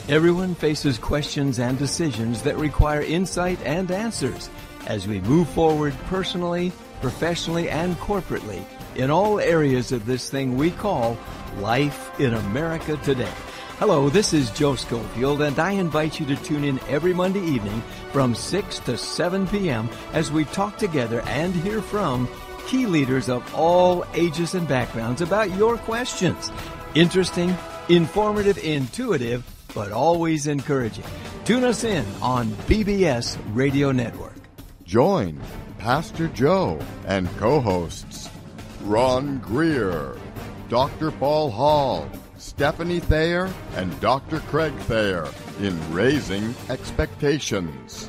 Everyone faces questions and decisions that require insight and answers as we move forward personally, professionally, and corporately in all areas of this thing we call life in America today. Hello, this is Joe Schofield, and I invite you to tune in every Monday evening from 6 to 7 p.m. as we talk together and hear from key leaders of all ages and backgrounds about your questions. Interesting, informative, intuitive, but always encouraging. Tune us in on BBS Radio Network. Join Pastor Joe and co-hosts Ron Greer, Dr. Paul Hall, Stephanie Thayer, and Dr. Craig Thayer in Raising Expectations.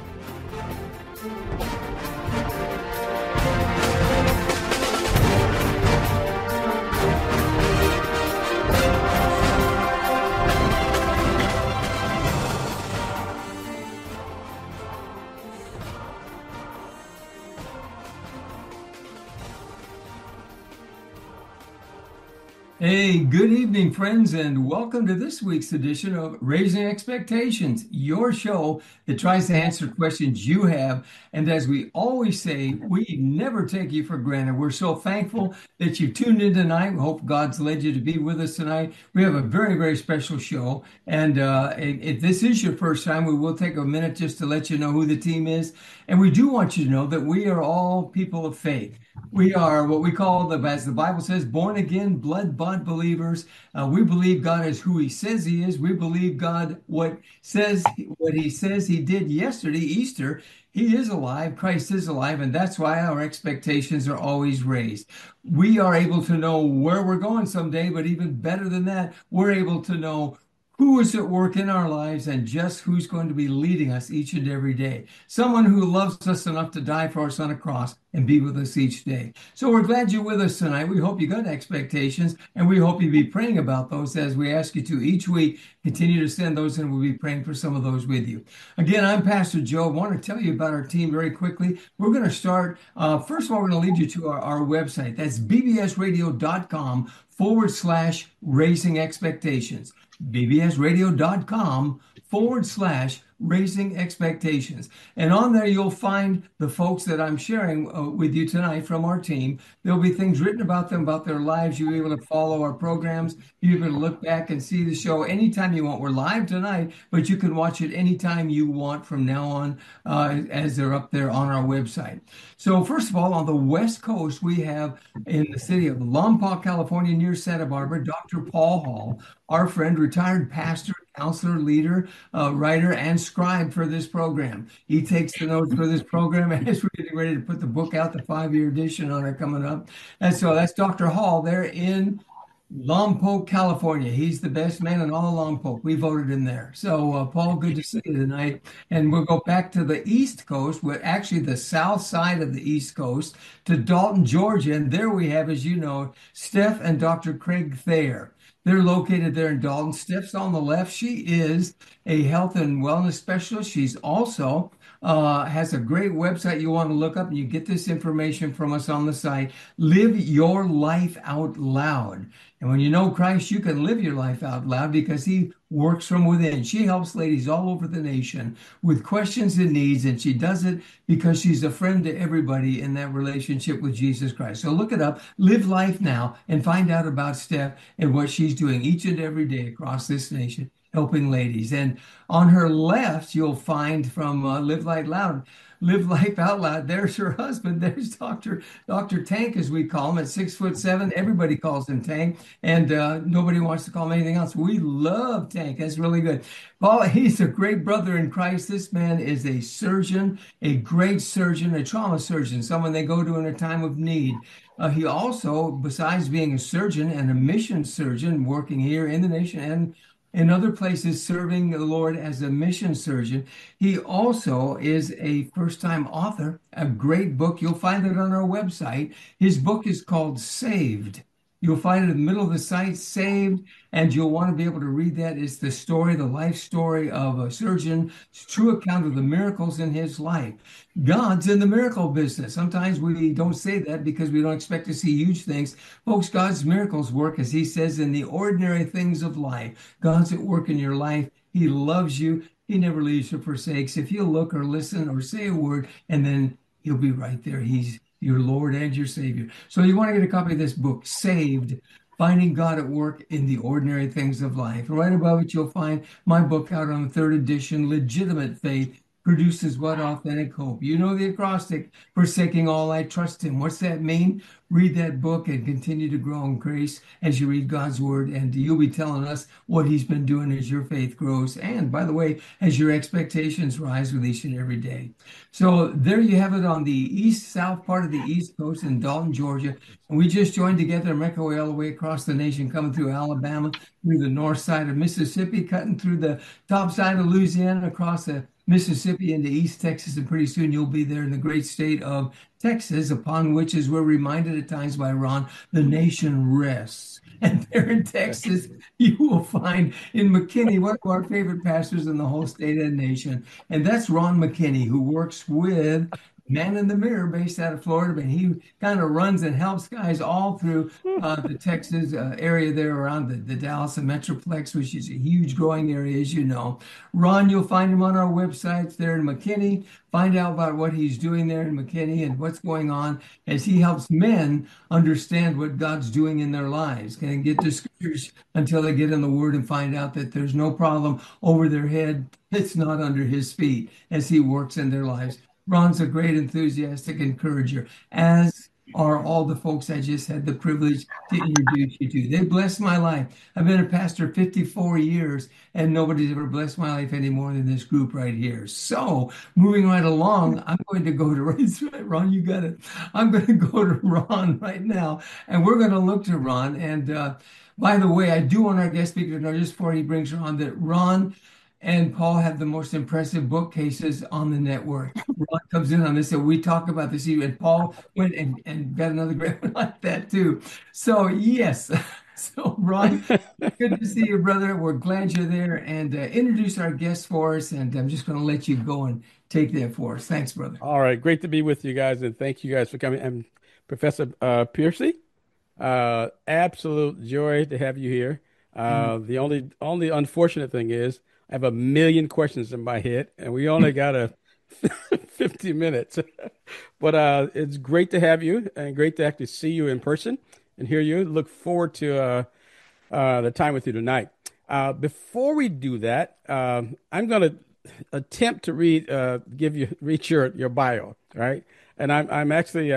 Hey, good evening, friends, and welcome to this week's edition of Raising Expectations, your show that tries to answer questions you have. And as we always say, we never take you for granted. We're so thankful that you tuned in tonight. We hope God's led you to be with us tonight. We have a very, very special show. And if this is your first time, we will take a minute just to let you know who the team is. And we do want you to know that we are all people of faith. We are what we call, as the Bible says, born again, blood-bought believers. We believe God is who He says He is. We believe God what He says He did yesterday, Easter. He is alive. Christ is alive, and that's why our expectations are always raised. We are able to know where we're going someday, but even better than that, we're able to know who is at work in our lives and just who's going to be leading us each and every day. Someone who loves us enough to die for us on a cross and be with us each day. So we're glad you're with us tonight. We hope you got expectations, and we hope you be praying about those as we ask you to each week. Continue to send those, and we'll be praying for some of those with you. Again, I'm Pastor Joe. I want to tell you about our team very quickly. We're going to start, first of all, we're going to lead you to our website. That's bbsradio.com/raising expectations. bbsradio.com/raising expectations. And on there, you'll find the folks that I'm sharing with you tonight from our team. There'll be things written about them, about their lives. You'll be able to follow our programs. You'll be able to look back and see the show anytime you want. We're live tonight, but you can watch it anytime you want from now on as they're up there on our website. So first of all, on the West Coast, we have in the city of Lompoc, California, near Santa Barbara, Dr. Paul Hall, our friend, retired pastor, counselor, leader, writer, and scribe for this program. He takes the notes for this program as we're getting ready to put the book out, the 5-year edition on it coming up. And so that's Dr. Hall there in Lompoc, California. He's the best man in all of Lompoc. We voted him there. So, Paul, good to see you tonight. And we'll go back to the East Coast, actually the south side of the East Coast, to Dalton, Georgia. And there we have, as you know, Steph and Dr. Craig Thayer. They're located there in Dalton. Steph's on the left. She is a health and wellness specialist. She's also has a great website you want to look up, and you get this information from us on the site, Live Your Life Out Loud. And when you know Christ, you can live your life out loud because He works from within. She helps ladies all over the nation with questions and needs, and she does it because she's a friend to everybody in that relationship with Jesus Christ. So look it up, Live Life Now, and find out about Steph and what she's doing each and every day across this nation, helping ladies. And on her left, you'll find from Live Life Out Loud. There's her husband. There's Dr. Tank, as we call him, at 6'7". Everybody calls him Tank, and nobody wants to call him anything else. We love Tank. That's really good. Paul, he's a great brother in Christ. This man is a surgeon, a great surgeon, a trauma surgeon, someone they go to in a time of need. He also, besides being a surgeon and a mission surgeon, working here in the nation and in other places serving the Lord as a mission surgeon, he also is a first-time author, a great book. You'll find it on our website. His book is called Saved. You'll find it in the middle of the site, saved, and you'll want to be able to read that. It's the story, the life story of a surgeon, true account of the miracles in his life. God's in the miracle business. Sometimes we don't say that because we don't expect to see huge things. Folks, God's miracles work, as he says, in the ordinary things of life. God's at work in your life. He loves you. He never leaves or forsakes. If you'll look or listen or say a word, and then he'll be right there. He's your Lord and your Savior. So you want to get a copy of this book, Saved, Finding God at Work in the Ordinary Things of Life. Right above it, you'll find my book out on the third edition, Legitimate Faith Produces What? Authentic Hope. You know the acrostic, forsaking all, I trust him. What's that mean? Read that book and continue to grow in grace as you read God's word, and you'll be telling us what he's been doing as your faith grows. And by the way, as your expectations rise with each and every day. So there you have it on the south part of the East Coast in Dalton, Georgia. And we just joined together and make our way all the way across the nation, coming through Alabama, through the north side of Mississippi, cutting through the top side of Louisiana, across the Mississippi into East Texas, and pretty soon you'll be there in the great state of Texas, upon which, as we're reminded at times by Ron, the nation rests. And there in Texas, you will find in McKinney one of our favorite pastors in the whole state and nation. And that's Ron McKinney, who works with Man in the Mirror based out of Florida. But he kind of runs and helps guys all through the Texas area there around the Dallas and Metroplex, which is a huge growing area, as you know. Ron, you'll find him on our websites there in McKinney. Find out about what he's doing there in McKinney and what's going on as he helps men understand what God's doing in their lives. Can get discouraged until they get in the Word and find out that there's no problem over their head. It's not under his feet as he works in their lives. Ron's a great enthusiastic encourager, as are all the folks I just had the privilege to introduce you to. They blessed my life. I've been a pastor 54 years, and nobody's ever blessed my life any more than this group right here. So, moving right along, I'm going to go to Ron, you got it. I'm going to go to Ron right now, and we're going to look to Ron. And by the way, I do want our guest speaker to know, just before he brings her on, that Ron and Paul have the most impressive bookcases on the network. Ron comes in on this, and we talk about this. And Paul went and got another great one like that, too. So, yes. So, Ron, good to see you, brother. We're glad you're there. And introduce our guest for us. And I'm just going to let you go and take that for us. Thanks, brother. All right. Great to be with you guys. And thank you guys for coming. And Professor Piercy, absolute joy to have you here. The only unfortunate thing is, I have a million questions in my head, and we only got 50 minutes. But it's great to have you, and great to actually see you in person and hear you. Look forward to the time with you tonight. Before we do that, I'm going to attempt to read your bio, right? And I'm actually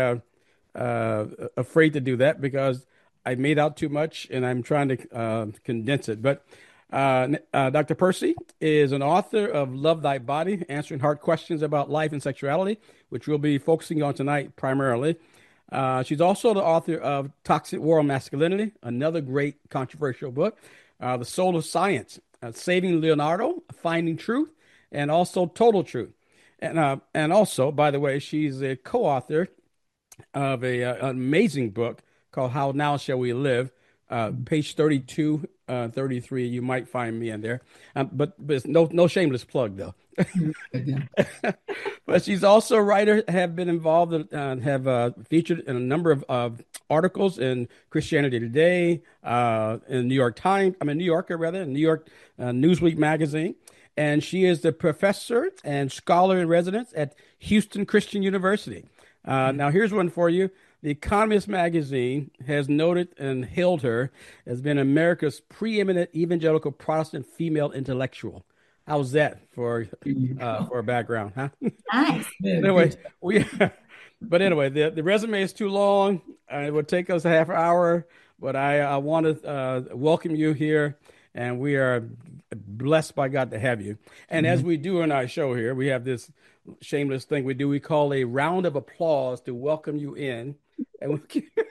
afraid to do that because I made out too much, and I'm trying to condense it. But Dr. Piercy is an author of Love Thy Body, Answering Hard Questions About Life and Sexuality, which we'll be focusing on tonight primarily. She's also the author of Toxic War on Masculinity, another great controversial book, The Soul of Science, Saving Leonardo, Finding Truth, and also Total Truth. And also, by the way, she's a co-author of an amazing book called How Now Shall We Live, page 32, 33, you might find me in there. But it's no shameless plug, though. But she's also a writer, have been involved, have featured in a number of articles in Christianity Today, in New Yorker, in New York Newsweek magazine. And she is the professor and scholar in residence at Houston Christian University. Now, here's one for you. The Economist magazine has noted and hailed her as being America's preeminent evangelical Protestant female intellectual. How's that for a background, huh? Nice. Anyway, the resume is too long. It would take us a half hour, but I want to welcome you here, and we are blessed by God to have you. And as we do in our show here, we have this shameless thing we do. We call a round of applause to welcome you in. And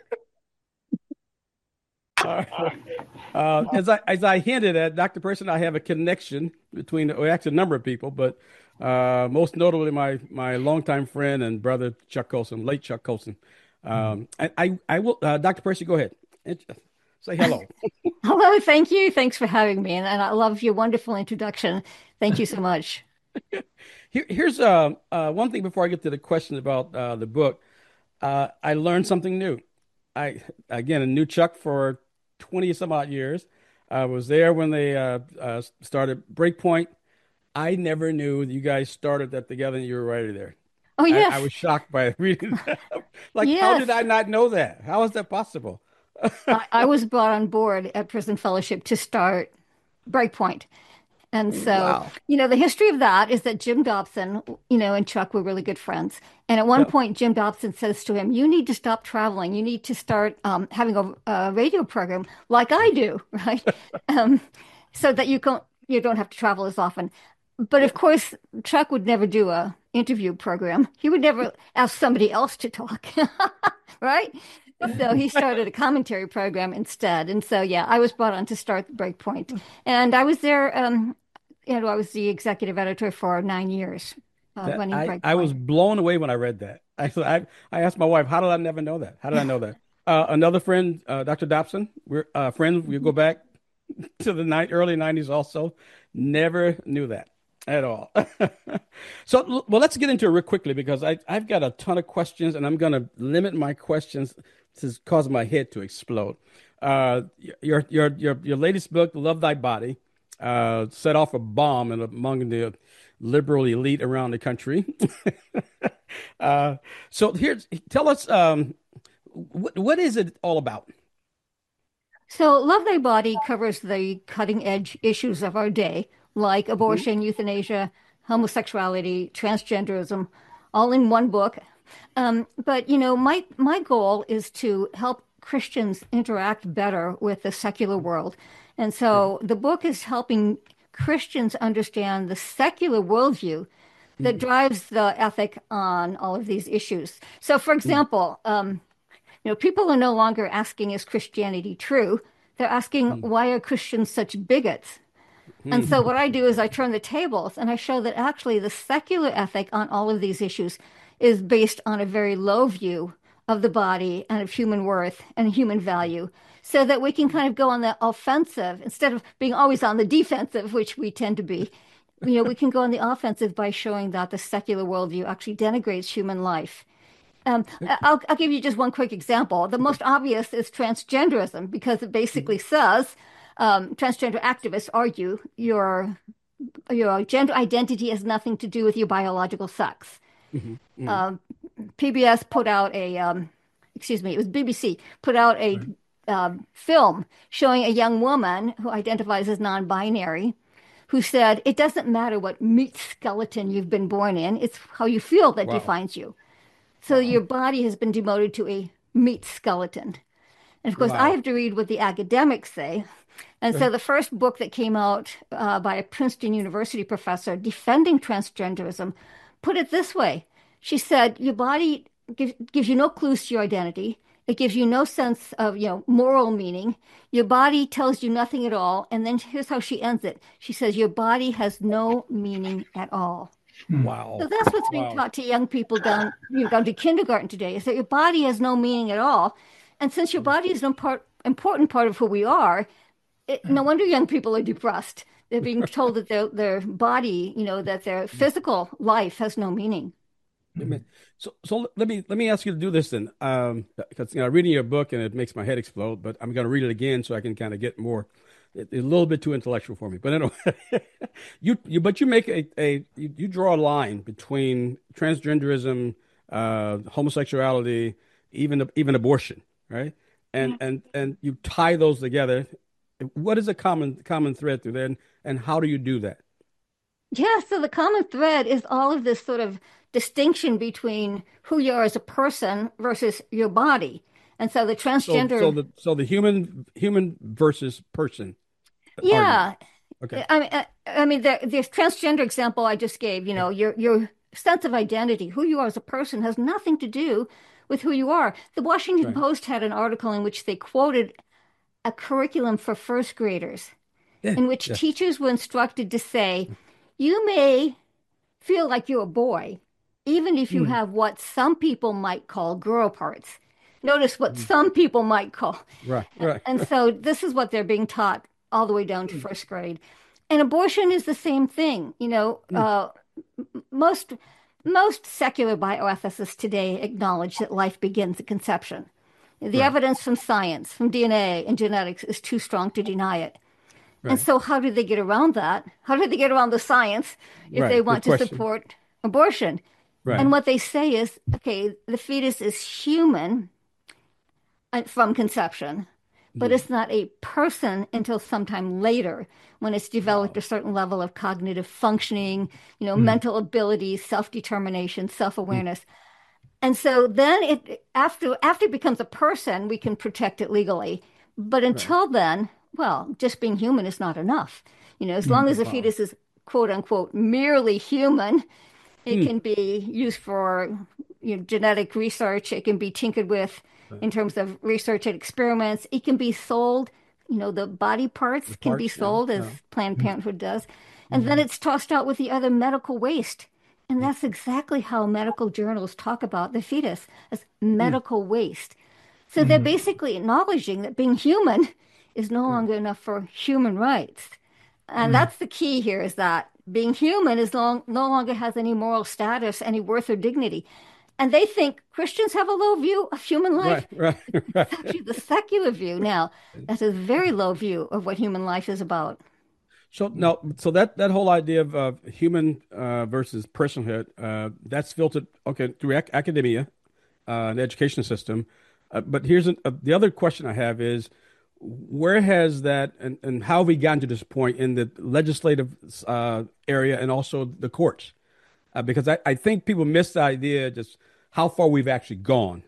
as I hinted at, Dr. Person, I have a connection between, actually a number of people, but most notably my longtime friend and brother Chuck Colson, late Chuck Colson. I will, Dr. Percy, go ahead. Say hello. Hello, thank you. Thanks for having me. And I love your wonderful introduction. Thank you so much. Here's one thing before I get to the question about the book. I learned something new. I knew Chuck for 20 some odd years. I was there when they started Breakpoint. I never knew that you guys started that together and you were right there. Oh, I yes. was shocked by reading that. Like, how did Yes. I not know that? How is that possible? I was brought on board at Prison Fellowship to start Breakpoint. And so, Wow. the history of that is that Jim Dobson, and Chuck were really good friends. And at one Yep. point, Jim Dobson says to him, "You need to stop traveling. You need to start having a radio program like I do, right? Um, so that you don't have to travel as often." But of course, Chuck would never do a interview program. He would never ask somebody else to talk, right? So he started a commentary program instead. And so, yeah, I was brought on to start Breakpoint. And I was there, I was the executive editor for 9 years, running I was Breakpoint. blown away when I read that. I asked my wife, how did I never know that? How did I know that? Another friend, Dr. Dobson, we're friends. We go back to the early 90s also. Never knew that at all. So, well, let's get into it real quickly because I've got a ton of questions and I'm going to limit my questions to cause my head to explode. Uh, your latest book, Love Thy Body, set off a bomb among the liberal elite around the country. So tell us, what is it all about? So, Love Thy Body covers the cutting edge issues of our day, like Mhm. abortion, euthanasia, homosexuality, transgenderism, all in one book. But my goal is to help Christians interact better with the secular world. And Okay. so the book is helping Christians understand the secular worldview that Mm, drives the ethic on all of these issues. So, for mm, example, people are no longer asking, is Christianity true? They're asking, mm, why are Christians such bigots? And mm. so what I do is I turn the tables and I show that actually the secular ethic on all of these issues is based on a very low view of the body and of human worth and human value, so that we can kind of go on the offensive instead of being always on the defensive, which we tend to be. We can go on the offensive by showing that the secular worldview actually denigrates human life. I'll give you just one quick example. The most obvious is transgenderism because it basically says transgender activists argue your gender identity has nothing to do with your biological sex. Mhm, mhm. Um, PBS put out excuse me, it was BBC put out a Right. film showing a young woman who identifies as non-binary, who said it doesn't matter what meat skeleton you've been born in, it's how you feel that Wow. defines you. So Wow. your body has been demoted to a meat skeleton. And of course, I Wow. have to read what the academics say. And so Right. the first book that came out by a Princeton University professor defending transgenderism put it this way. She said, your body gives you no clues to your identity. It gives you no sense of, moral meaning. Your body tells you nothing at all. And then here's how she ends it. She says, your body has no meaning at all. So Wow. that's what's being Wow. taught to young people down to kindergarten today, is that your body has no meaning at all. And since your body is an important part of who we are, no wonder young people are depressed. They're being told that their body, that their physical life has no meaning. Amen. So let me ask you to do this then, because reading your book and it makes my head explode. But I'm going to read it again so I can kind of get more. It's a little bit too intellectual for me, but anyway, you make you draw a line between transgenderism, homosexuality, even abortion, right? And you tie those together. What is a common thread through there, and how do you do that? Yeah, so the common thread is all of this sort of distinction between who you are as a person versus your body. And so the So so transgender, the so the human versus person argument. yeah, Okay. I mean, the transgender example I just gave, your sense of identity, who you are as a person, has nothing to do with who you are. The Washington Right. Post had an article in which they quoted a curriculum for first graders, Yeah. in which Yeah. teachers were instructed to say, you may feel like you're a boy, even if you Mm. have what some people might call girl parts. Notice what some people might call. Right, right. And so this is what they're being taught all the way down to first grade. And abortion is the same thing. Most secular bioethicists today acknowledge that life begins at conception. The evidence from science, from DNA and genetics is too strong to deny it. Right. And so how do they get around that? How do they get around the science if they want to support abortion? Right. And what they say is, okay, the fetus is human from conception, but it's not a person until sometime later when it's developed a certain level of cognitive functioning, mental abilities, self-determination, self-awareness. And so then after it becomes a person, we can protect it legally. But until then, well, just being human is not enough. As long as the fetus is, quote unquote, merely human, it can be used for genetic research. It can be tinkered with in terms of research and experiments. It can be sold. The body parts can be sold as Planned Parenthood does. And then it's tossed out with the other medical waste. And that's exactly how medical journals talk about the fetus, as medical waste. So they're basically acknowledging that being human is no longer enough for human rights. And that's the key here, is that being human no longer has any moral status, any worth or dignity. And they think Christians have a low view of human life. Right. It's actually the secular view now. That's a very low view of what human life is about. So that whole idea of human versus personhood, that's filtered through academia, the education system. But here's the other question I have is, where has that and how have we gotten to this point in the legislative area and also the courts? Because I think people miss the idea just how far we've actually gone.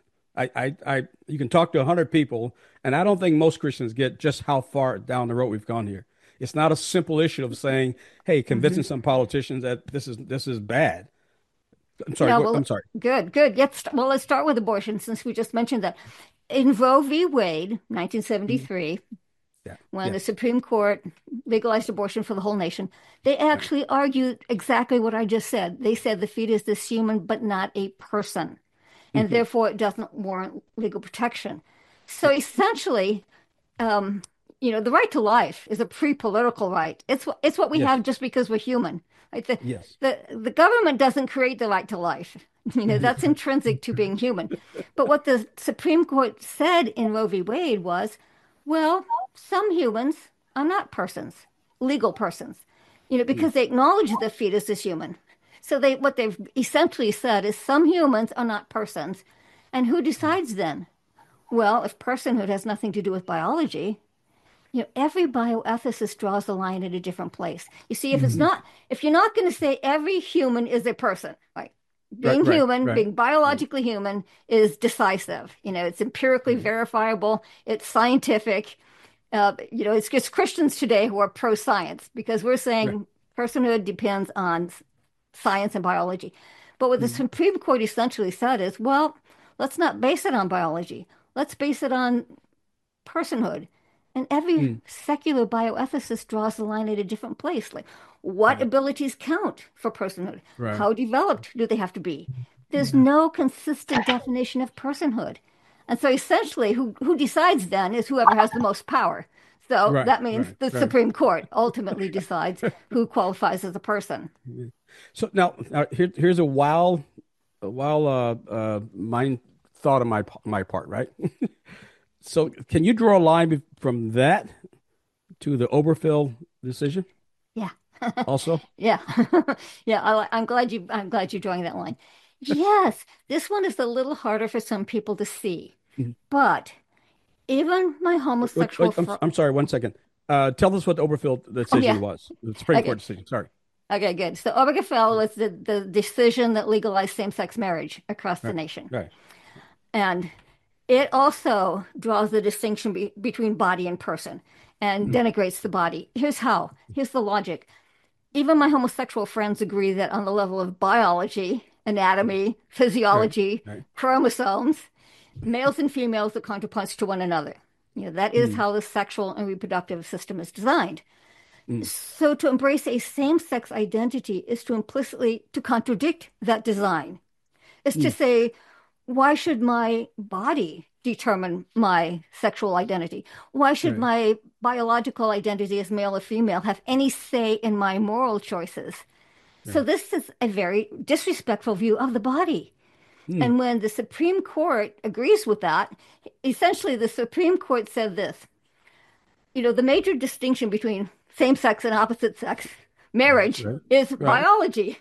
You can talk to 100 people, and I don't think most Christians get just how far down the road we've gone here. It's not a simple issue of saying, "Hey, convincing some politicians that this is bad." I'm sorry. I'm sorry. Good. Let's start with abortion, since we just mentioned that. In Roe v. Wade, 1973, when the Supreme Court legalized abortion for the whole nation, they actually argued exactly what I just said. They said the fetus is human, but not a person, and therefore it doesn't warrant legal protection. So essentially, the right to life is a pre-political right. It's what we have just because we're human. Right? The government doesn't create the right to life. That's intrinsic to being human. But what the Supreme Court said in Roe v. Wade was, well, some humans are not persons, legal persons, because they acknowledge the fetus is human. So what they've essentially said is some humans are not persons. And who decides then? Well, if personhood has nothing to do with biology, every bioethicist draws the line at a different place. You see, if you're not going to say every human is a person, right? Being human, being biologically human is decisive. It's empirically verifiable. It's scientific. It's just Christians today who are pro-science because we're saying personhood depends on science and biology. But what the Supreme Court essentially said is, well, let's not base it on biology. Let's base it on personhood. And every secular bioethicist draws the line at a different place. Like, what abilities count for personhood? Right. How developed do they have to be? There's no consistent definition of personhood. And so essentially who decides then is whoever has the most power. So that means the Supreme Court ultimately decides who qualifies as a person. So now here's a wild mind thought on my part, right? So can you draw a line from that to the Obergefell decision? Yeah. Also? Yeah. I'm glad you're drawing that line. Yes, this one is a little harder for some people to see. But even my homosexual I'm sorry, 1 second. Tell us what the Obergefell decision was. The Supreme Court decision. Sorry. Okay, good. So Obergefell was the decision that legalized same-sex marriage across the nation. Right. And it also draws the distinction between body and person and denigrates the body. Here's how. Here's the logic. Even my homosexual friends agree that on the level of biology, anatomy, physiology, chromosomes, males and females are counterparts to one another. That is how the sexual and reproductive system is designed. So to embrace a same-sex identity is to implicitly contradict that design. It's to say, why should my body determine my sexual identity? Why should my biological identity as male or female have any say in my moral choices? So this is a very disrespectful view of the body. And when the Supreme Court agrees with that, essentially the Supreme Court said this, the major distinction between same-sex and opposite-sex marriage is biology.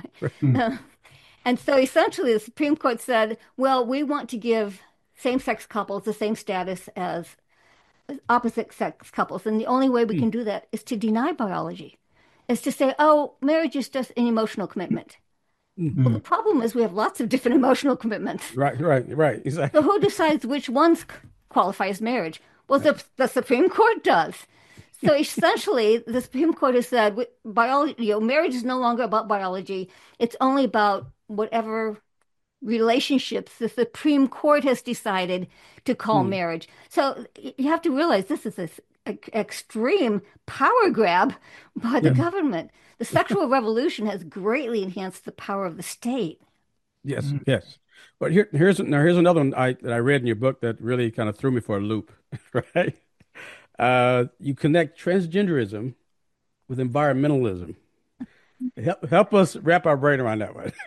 And so essentially the Supreme Court said, well, we want to give same-sex couples the same status as opposite-sex couples. And the only way we can do that is to deny biology, is to say, oh, marriage is just an emotional commitment. Well, the problem is we have lots of different emotional commitments. Right, exactly. So who decides which ones qualify as marriage? Well, the Supreme Court does. So essentially, the Supreme Court has said biology, marriage is no longer about biology. It's only about whatever relationships the Supreme Court has decided to call marriage. So you have to realize this is an extreme power grab by the government. The sexual revolution has greatly enhanced the power of the state. Yes. But here's another one that I read in your book that really kind of threw me for a loop, right? You connect transgenderism with environmentalism. Help us wrap our brain around that one.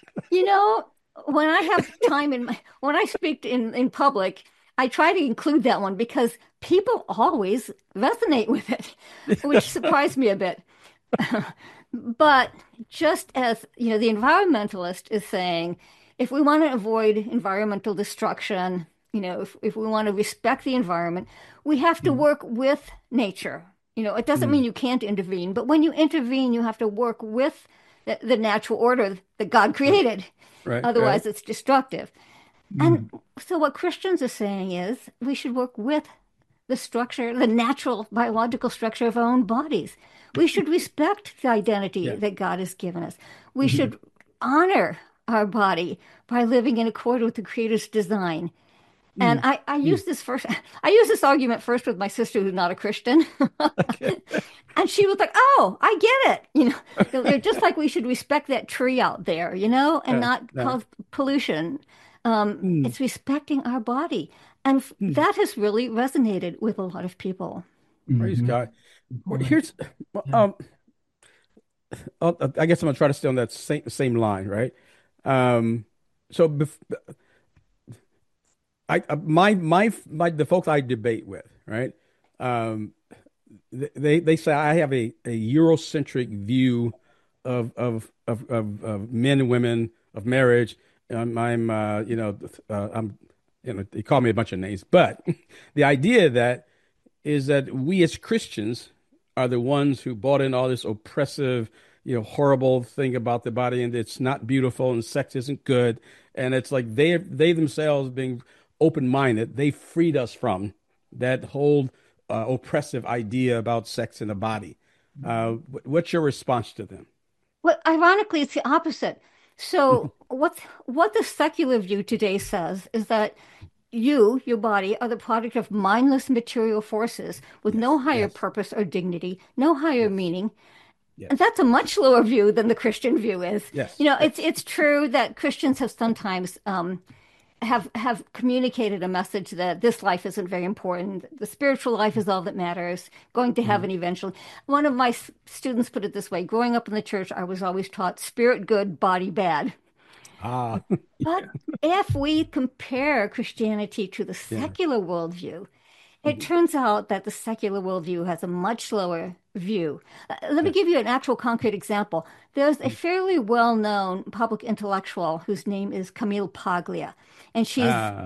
When I have time when I speak in public, I try to include that one because people always resonate with it, which surprised me a bit. But just as, the environmentalist is saying, if we want to avoid environmental destruction, if we want to respect the environment, we have to work with nature. It doesn't mean you can't intervene, but when you intervene, you have to work with the natural order that God created. Otherwise, it's destructive. And so what Christians are saying is we should work with the structure, the natural biological structure of our own bodies. We should respect the identity that God has given us. We should honor our body by living in accord with the Creator's design. And I use this argument first with my sister who's not a Christian. And she was like, oh, I get it. Just like we should respect that tree out there, and not cause pollution. It's respecting our body. And that has really resonated with a lot of people. Praise God. Here's, I guess I'm going to try to stay on that same line, right? So the folks I debate with, right? They say I have a Eurocentric view of men and women, of marriage. They call me a bunch of names, but the idea is that we as Christians are the ones who bought in all this oppressive, horrible thing about the body, and it's not beautiful, and sex isn't good, and it's like they themselves being open-minded, they freed us from that whole oppressive idea about sex in the body. What's your response to them? Well, ironically, it's the opposite. So what the secular view today says is that your body, are the product of mindless material forces with no higher purpose or dignity, no higher meaning. Yes. And that's a much lower view than the Christian view is. Yes. It's true that Christians have sometimes have communicated a message that this life isn't very important. The spiritual life is all that matters. Going to heaven eventually. One of my students put it this way: growing up in the church, I was always taught spirit good, body bad. But if we compare Christianity to the secular worldview, it turns out that the secular worldview has a much lower view. Let me give you an actual concrete example. There's a fairly well-known public intellectual whose name is Camille Paglia, and she's, her,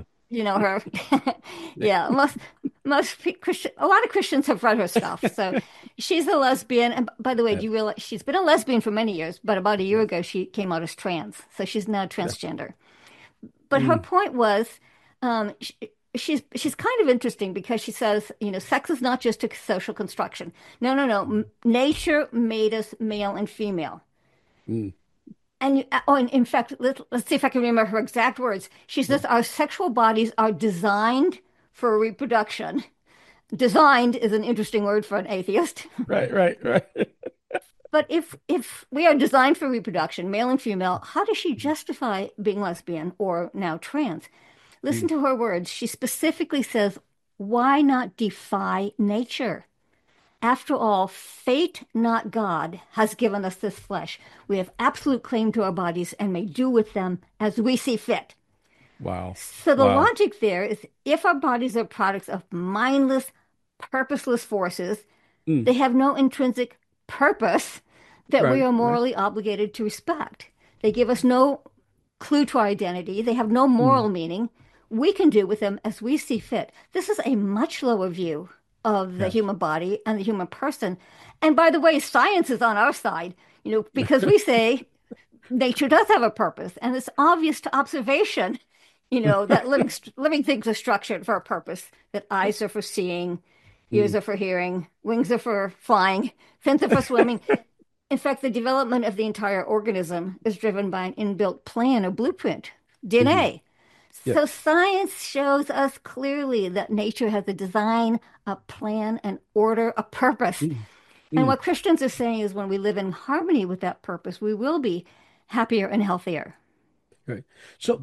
most Christian, a lot of Christians have read her stuff. So she's a lesbian, and by the way, do you realize she's been a lesbian for many years? But about a year ago, she came out as trans, so she's now transgender. But her point was, she's kind of interesting because she says, sex is not just a social construction. No. Nature made us male and female. And in fact, let's see if I can remember her exact words. She says our sexual bodies are designed for reproduction. Designed is an interesting word for an atheist. Right. But if we are designed for reproduction, male and female, how does she justify being lesbian or now trans? Listen to her words. She specifically says, why not defy nature? After all, fate, not God, has given us this flesh. We have absolute claim to our bodies and may do with them as we see fit. Wow. So the Wow. logic there is if our bodies are products of mindless, purposeless forces, they have no intrinsic purpose that we Right, are right. morally obligated to respect. They give us no clue to our identity. They have no moral meaning. We can do with them as we see fit. This is a much lower view of the Yes. human body and the human person. And by the way, science is on our side, because we say nature does have a purpose, and it's obvious to observation, that living things are structured for a purpose, that eyes are for seeing, ears are for hearing, wings are for flying, fins are for swimming. In fact, the development of the entire organism is driven by an inbuilt plan or blueprint, DNA. Yeah. So science shows us clearly that nature has a design, a plan, an order, a purpose. And what Christians are saying is when we live in harmony with that purpose, we will be happier and healthier. Right. So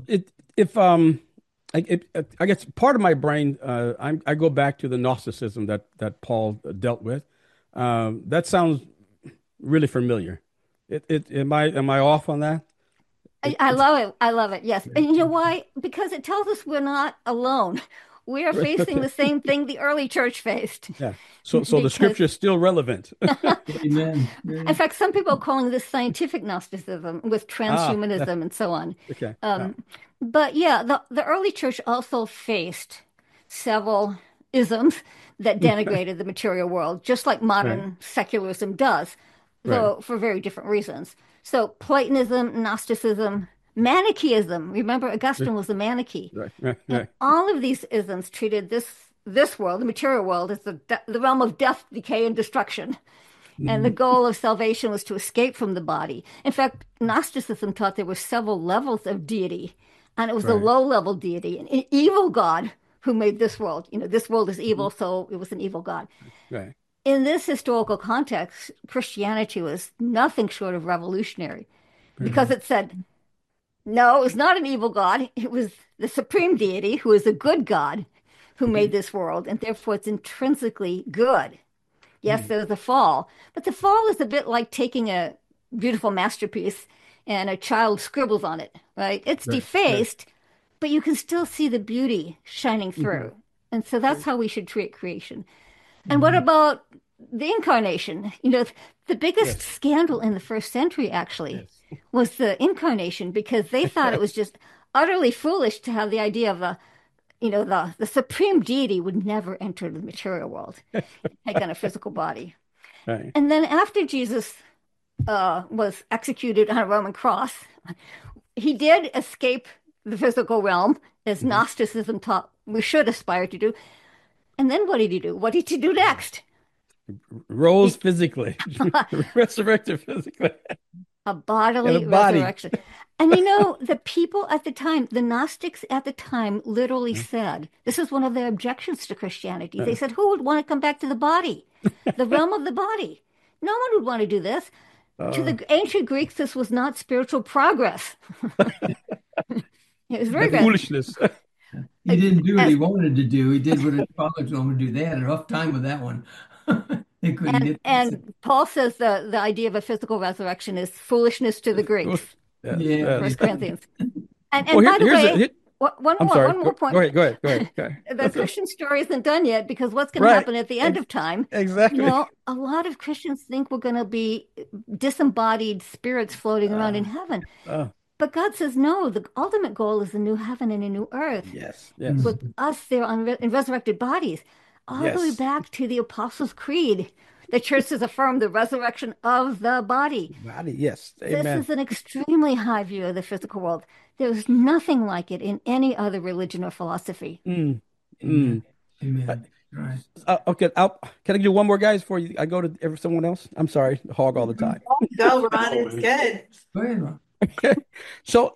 I guess part of my brain, I go back to the Gnosticism that Paul dealt with. That sounds really familiar. Am I off on that? I love it. I love it. Yes. And you know why? Because it tells us we're not alone. We are facing the same thing the early church faced. Yeah. So the scripture is still relevant. Amen. In fact, some people are calling this scientific Gnosticism with transhumanism and so on. Okay. But yeah, the early church also faced several isms that denigrated the material world, just like modern secularism does, though for very different reasons. So Platonism, Gnosticism, Manichaeism. Remember, Augustine was a Manichae. And all of these isms treated this world, the material world, as the realm of death, decay, and destruction. And the goal of salvation was to escape from the body. In fact, Gnosticism taught there were several levels of deity, and it was a low-level deity, an evil God who made this world. This world is evil, so it was an evil God. Right. In this historical context, Christianity was nothing short of revolutionary because it said, no, it was not an evil God. It was the supreme deity who is a good God who made this world, and therefore it's intrinsically good. Yes, there's a fall, but the fall is a bit like taking a beautiful masterpiece and a child scribbles on it, right? It's defaced, but you can still see the beauty shining through. And so that's how we should treat creation. And what about the incarnation? The biggest scandal in the first century actually was the incarnation, because they thought it was just utterly foolish to have the idea of the supreme deity would never enter the material world, take on a physical body. Right. And then after Jesus was executed on a Roman cross, he did escape the physical realm, as Gnosticism taught we should aspire to do. And then what did he do? What did he do next? Rose physically, resurrected physically. A bodily resurrection. And the people at the time, the Gnostics at the time literally said, this is one of their objections to Christianity. They said, who would want to come back to the body, the realm of the body? No one would want to do this. To the ancient Greeks, this was not spiritual progress. It was very foolishness. He didn't do what he wanted to do. He did what his father told him to do. They had a rough time with that one. They couldn't get and Paul says the idea of a physical resurrection is foolishness to the Greeks. Yeah. 1 Corinthians. And by the way, one more point. Go ahead. The Christian story isn't done yet, because what's going to happen at the end of time? Exactly. A lot of Christians think we're going to be disembodied spirits floating around in heaven. But God says, no, the ultimate goal is a new heaven and a new earth. Yes. With us there in resurrected bodies. All the way back to the Apostles' Creed. The church has affirmed the resurrection of the body. Yes. Amen. This is an extremely high view of the physical world. There's nothing like it in any other religion or philosophy. Amen. Right. Okay. Can I do one more, guys, before I go to someone else? I'm sorry, hog all the time. Go, Ron. It's good. Go ahead, Ron. So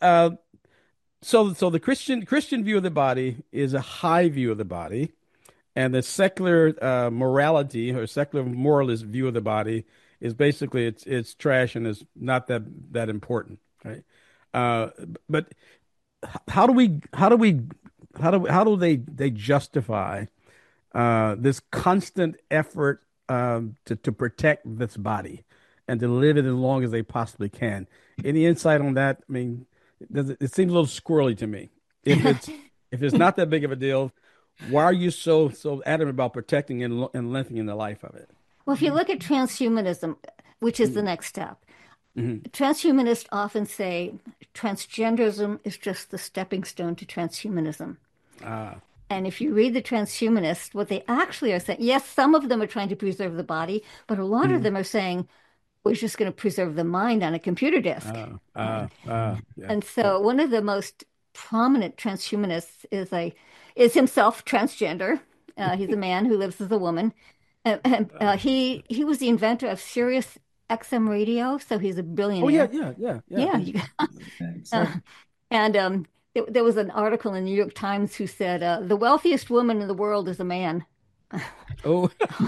the Christian view of the body is a high view of the body, and the secular morality or secular moralist view of the body is basically it's trash and it's not that important, right? But how do we how do they justify this constant effort to protect this body and to live it as long as they possibly can? Any insight on that? I mean, it seems a little squirrely to me. If it's not that big of a deal, why are you so adamant about protecting and lengthening the life of it? Well, if you look at transhumanism, which is the next step, transhumanists often say transgenderism is just the stepping stone to transhumanism. Ah, And if you read the transhumanists, what they actually are saying, yes, some of them are trying to preserve the body, but a lot of them are saying we're just going to preserve the mind on a computer disk. yeah, And so one of the most prominent transhumanists is himself transgender. He's a man who lives as a woman. He was the inventor of Sirius XM radio, so he's a oh yeah, billionaire. yeah. Uh, and there was an article in the New York Times who said the wealthiest woman in the world is a man. Oh,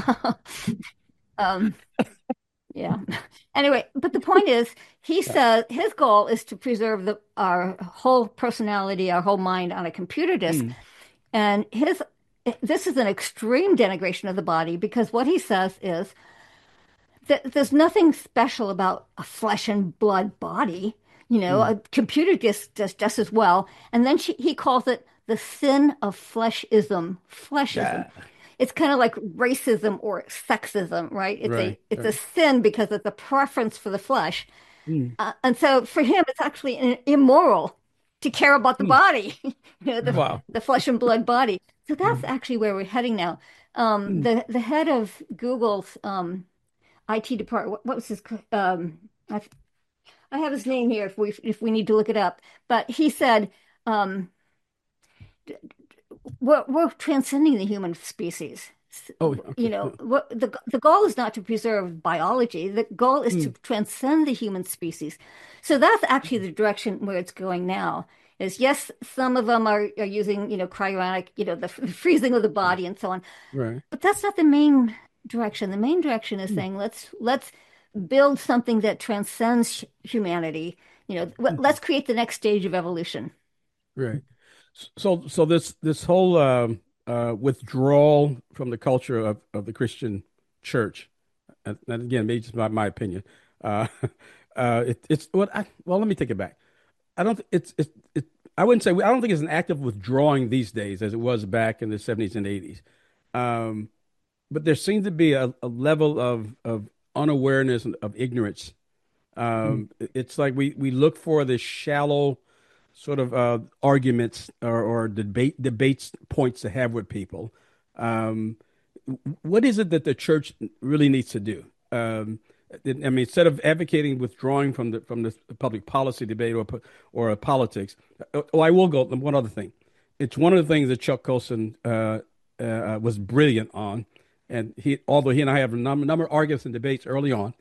Um, yeah. Anyway, but the point is, he says his goal is to preserve our whole personality, our whole mind on a computer disk. And this is an extreme denigration of the body because what he says is that there's nothing special about a flesh and blood body. A computer disk does just as well. And then he calls it the sin of fleshism. Fleshism. yeah, It's kind of like racism or sexism, right? It's a right. sin because it's a preference for the flesh. Mm, And so for him, it's actually immoral to care about the mm. body, Wow. the flesh and blood body. So that's actually where we're heading now. Mm. The head of Google's IT department, what was his? I, I have his name here if we need to look it up. But he said, um, we're transcending the human species. Oh, What the goal is not to preserve biology. The goal is to mm, transcend the human species. So that's actually the direction where it's going now. Is yes, some of them are using cryonic, the freezing of the body and so on, right. but that's not the main direction. The main direction is saying let's build something that transcends humanity. Let's create the next stage of evolution. Right. So this whole withdrawal from the culture of the Christian church, and again, maybe just my opinion, uh, it's well, let me take it back. I don't. It's. I wouldn't say. I don't think it's an active withdrawing these days as it was back in the 70s and 80s. Um, but there seems to be a level of unawareness and of ignorance. It's like we look for this shallow sort of arguments or debates points to have with people. Um, what is it that the church really needs to do? I mean, instead of advocating withdrawing from the public policy debate or politics. Oh, I will go one other thing. It's one of the things that Chuck Colson was brilliant on, and although he and I have a number of arguments and debates early on,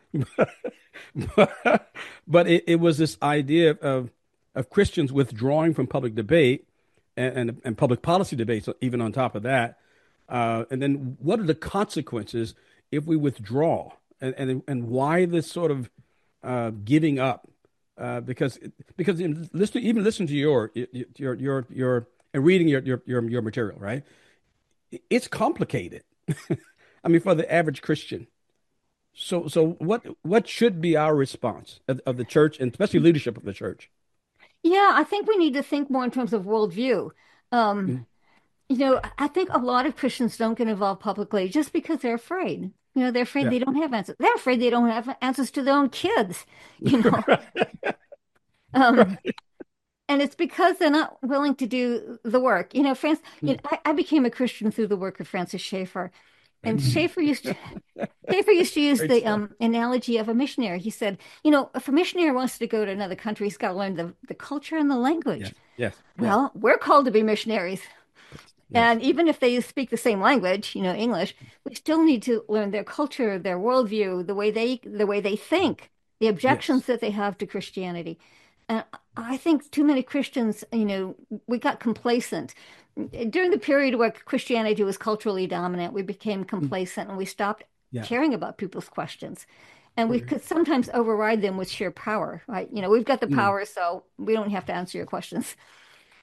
but it was this idea of Christians withdrawing from public debate and public policy debates, even on top of that. And then what are the consequences if we withdraw? And why this sort of giving up? Because listen to your and reading your material, right? It's complicated. I mean, for the average Christian. So what should be our response of the church and especially leadership of the church? Yeah, I think we need to think more in terms of worldview. Um, Mm, I think a lot of Christians don't get involved publicly just because they're afraid. They're afraid yeah. they don't have answers. They're afraid they don't have answers to their own kids, you know. Um, Right. and it's because they're not willing to do the work. Mm, I became a Christian through the work of Francis Schaeffer. And Schaeffer used to use Great the stuff. analogy of a missionary. He said, if a missionary wants to go to another country, he's got to learn the culture and the language. Yes. Yes. Yes. Well, we're called to be missionaries. Yes. And even if they speak the same language, English, we still need to learn their culture, their worldview, the way they think, the objections Yes. that they have to Christianity. And I think too many Christians, we got complacent. During the period where Christianity was culturally dominant, we became Mm, complacent and we stopped yeah. caring about people's questions. And we Right. could sometimes override them with sheer power, right? We've got the Mm, power, so we don't have to answer your questions.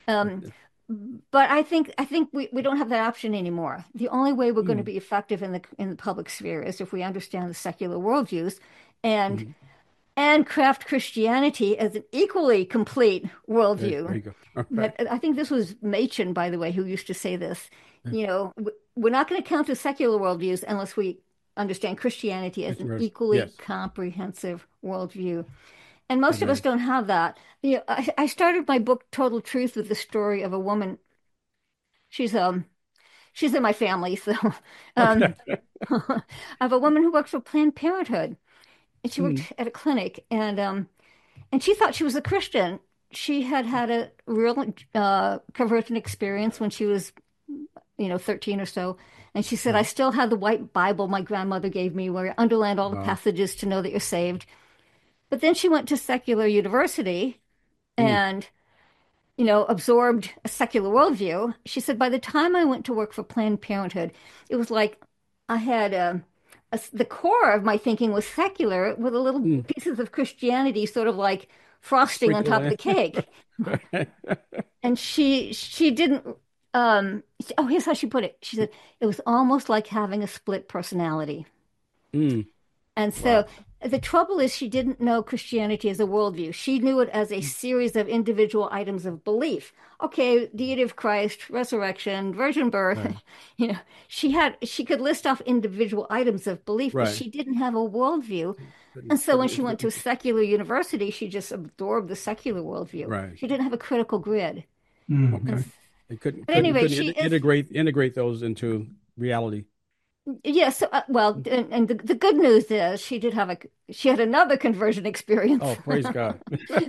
Um, but I think we don't have that option anymore. The only way we're going to Mm, be effective in the public sphere is if we understand the secular worldviews and mm. and craft Christianity as an equally complete There worldview. you go. All right. That I think this was Machen, by the way, who used to say this. We're not going to count as secular worldviews unless we understand Christianity as an equally Yes, comprehensive worldview. And most of us agree. don't have that. I started my book Total Truth with the story of a woman. She's she's in my family, so Okay. um, I have a woman who works for Planned Parenthood, and she Mm, worked at a clinic, and she thought she was a Christian. She had had a real conversion experience when she was, 13 or so. And she said, I right. still have the white Bible my grandmother gave me where I underlined all the Wow. passages to know that you're saved. But then she went to secular university Mm, and, absorbed a secular worldview. She said, by the time I went to work for Planned Parenthood, it was like I had the core of my thinking was secular with a little mm. pieces of Christianity, sort of like frosting on Sprinkle top of in. the cake. And she didn't. Here's how she put it. She said it was almost like having a split personality. Mm, And so wow. the trouble is, she didn't know Christianity as a worldview. She knew it as a series of individual items of belief. Okay, deity of Christ, resurrection, virgin birth. Right. You know, she could list off individual items of belief, but Right. she didn't have a worldview. And so when she went to a secular university, she just absorbed the secular worldview. Right. She didn't have a critical grid. And Okay. They at any rate, couldn't she is. integrate those into reality. Yes, well, and the good news is she had another conversion experience. Oh, praise God.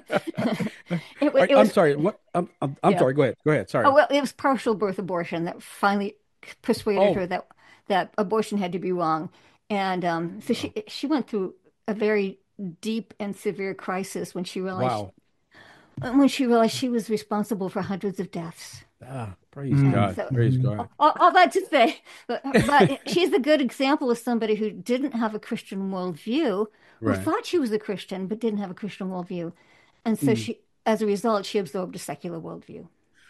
It I'm was sorry. I'm yeah. sorry. Go ahead. Go ahead. Oh Sorry. well, it was partial birth abortion that finally persuaded Oh, her that abortion had to be wrong, and so oh, she went through a very deep and severe crisis wow. when she realized she was responsible for hundreds of deaths. Ah, praise Mm. And God. so Praise God. all that to say, but she's a good example of somebody who didn't have a Christian worldview, who Right. thought she was a Christian but didn't have a Christian worldview, and so Mm. as a result, she absorbed a secular worldview.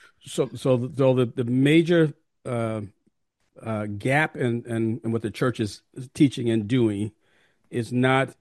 So the major uh, gap in what the church is teaching and doing is not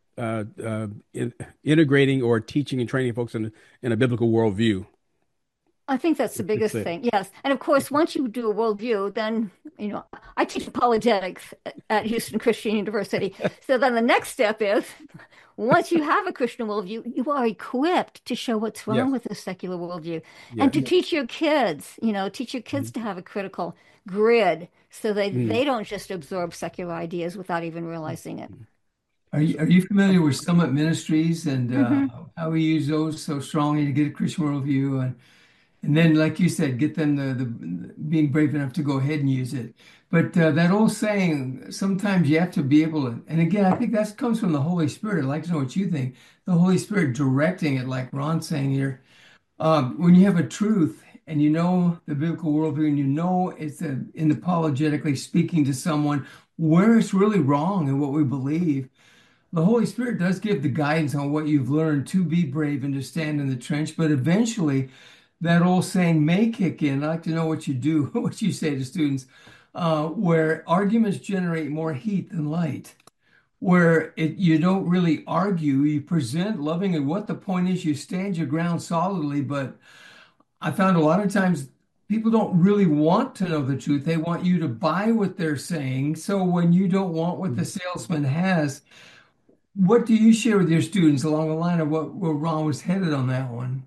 integrating or teaching and training folks in a biblical worldview. I think that's the It's biggest it. thing. Yes. And of course, once you do a worldview, then, I teach apologetics at Houston Christian University. So then the next step is once you have a Christian worldview, you are equipped to show what's wrong Yes. with the secular worldview and to Yes. teach your kids, Mm, to have a critical grid so mm, they don't just absorb secular ideas without even realizing it. mm. Are you familiar with Summit Ministries and Hmm. how we use those so strongly to get a Christian worldview and then, like you said, get them the being brave enough to go ahead and use it. But that old saying, sometimes you have to be able to, and again, I think that comes from the Holy Spirit. I'd like to know what you think. The Holy Spirit directing it, like Ron's saying here. When you have a truth and you know the biblical worldview and you know it's in apologetically speaking to someone where it's really wrong and what we believe, the Holy Spirit does give the guidance on what you've learned to be brave and to stand in the trench, but eventually that old saying may kick in. I like to know what you do, what you say to students, where arguments generate more heat than light, where you don't really argue, you present lovingly what the point is, you stand your ground solidly, but I found a lot of times people don't really want to know the truth. They want you to buy what they're saying. So when you don't want what the salesman has, what do you share with your students along the line of what where Ron was headed on that one?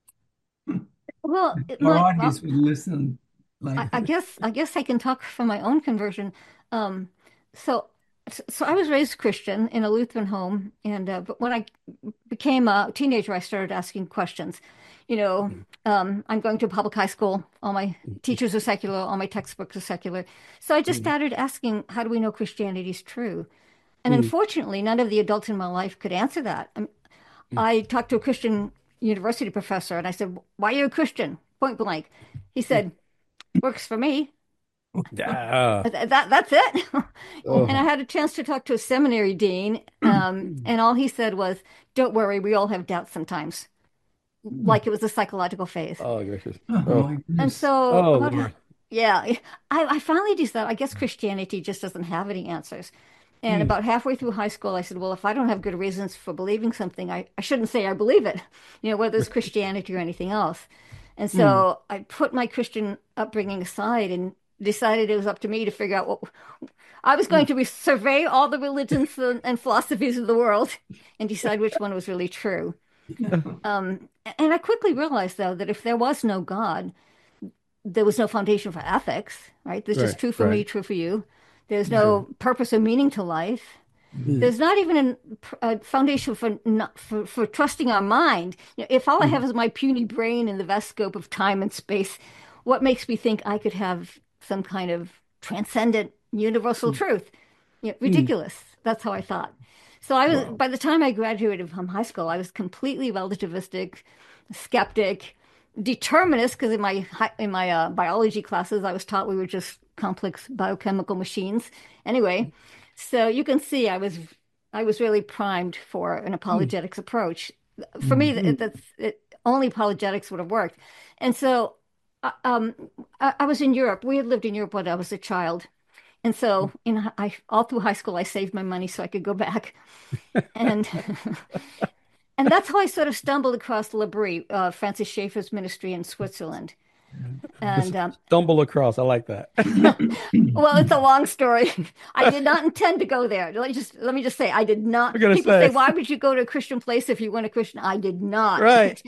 Well, Our audience would listen like I guess I can talk from my own conversion. Um, so so I was raised Christian in a Lutheran home, and but when I became a teenager, I started asking questions. I'm going to a public high school. All my teachers are secular. All my textbooks are secular. So I just Mm, started asking, how do we know Christianity is true? And mm, unfortunately, none of the adults in my life could answer that. mm. I talked to a Christian university professor, and I said, "Why are you a Christian?" Point blank. He said, "Works for me." Ah, That's it. oh, And I had a chance to talk to a seminary dean, and all he said was, "Don't worry, we all have doubts sometimes." like it was a psychological phase. Oh, gracious. Oh, Oh, my And goodness. so oh, about, Lord. yeah, I finally decided, I guess Christianity just doesn't have any answers. And Mm, about halfway through high school, I said, well, if I don't have good reasons for believing something, I shouldn't say I believe it, whether it's Christianity or anything else. And mm, so I put my Christian upbringing aside and decided it was up to me to figure out what I was going mm. to survey all the religions and philosophies of the world and decide which one was really true. And I quickly realized, though, that if there was no God, there was no foundation for ethics, right? There's just Right, true for me, right. true for you. There's True. no purpose or meaning to life. Mm, There's not even a foundation for not, for trusting our mind. If all I have mm, is my puny brain in the vast scope of time and space, what makes me think I could have some kind of transcendent universal mm, truth? mm. Ridiculous. That's how I thought. So I was, Wow. by the time I graduated from high school, I was completely relativistic, skeptic, determinist, because in my biology classes, I was taught we were just complex biochemical machines. Anyway, so you can see I was really primed for an Mm, apologetics approach. For me, Mm. mm. only apologetics would have worked. And so um, I was in Europe. We had lived in Europe when I was a child. And so all through high school, I saved my money so I could go back. And and that's how I sort of stumbled across L'Abri, Francis Schaeffer's ministry in Switzerland. Just And stumble across. I like that. well, it's a long story. I did not intend to go there. Let me just say, I did not. I'm gonna People say, say, why would you go to a Christian place if you weren't a Christian? I did not. right.